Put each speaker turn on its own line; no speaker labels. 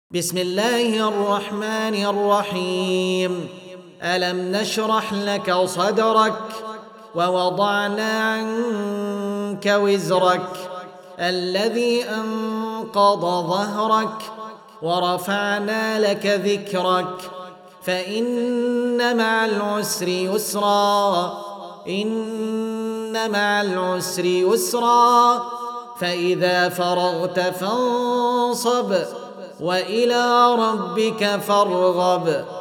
بسم الله الرحمن الرحيم. ألم نشرح لك صدرك ووضعنا عنك وزرك الذي أنقض ظهرك ورفعنا لك ذكرك فإن مع العسر يسرا إن مع العسر يسرا فإذا فرغت فانصب وإلى ربك فارغب.